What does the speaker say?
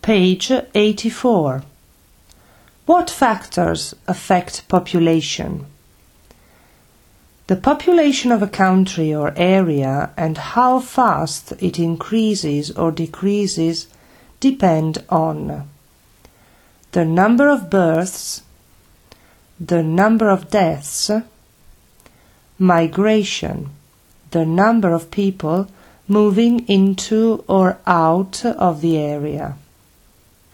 Page 84. What factors affect population? The population of a country or area and how fast it increases or decreases depend on the number of births, the number of deaths, migration, the number of people moving into or out of the area.